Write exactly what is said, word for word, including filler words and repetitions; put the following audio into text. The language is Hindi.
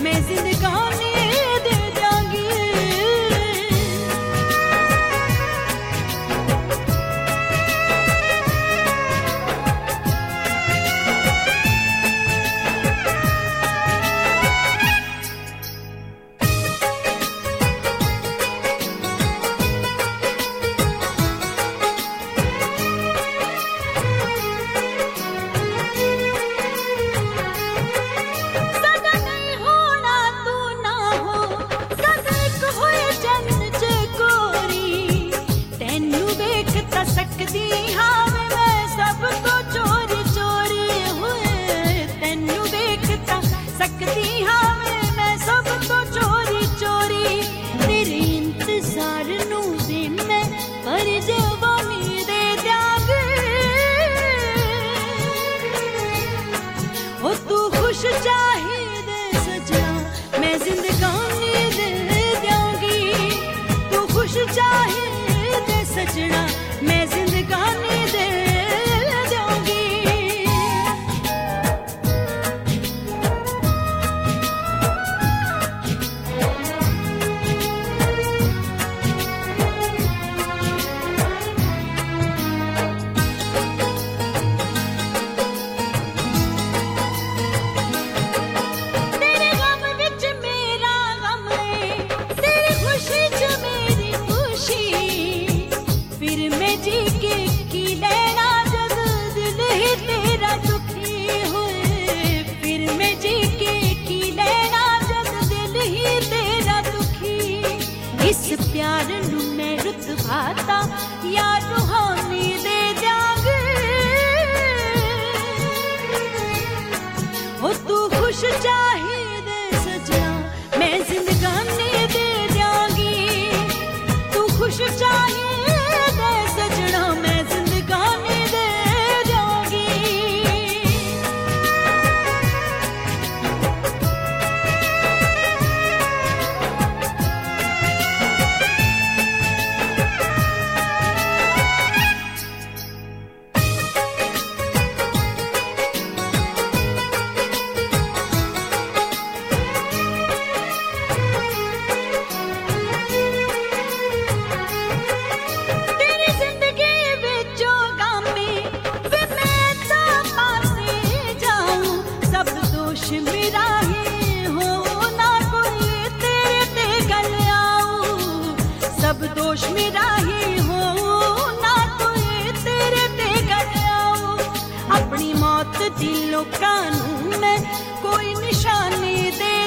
मैं जिंदगानी दे जाऊंगी। मैं जिंदगानी दे जाऊंगी। तेरे गम विच मेरा गम है, तेरी खुशी च मेरी खुशी, फिर मैं जी के की लेना जब दिल ही तेरा दुखी हुए, फिर मैं जी के की लेना जब दिल ही तेरा दुखी। इस प्यार नू मैं रुत भाता या रूहानी दे जाऊंगी। हो तू खुश चाहिए सजना, मैं जिंदगानी दे जाऊंगी। तू खुश चाहिए सजना, मैं जिंदगानी दे जाऊंगी। मेरा ही हो ना कोई तेरे ते गल आऊं, सब दोष मेरा ही हो ना कोई तेरे ते गल आऊं। अपनी मौत दी लोकां नूं मैं कोई निशानी दे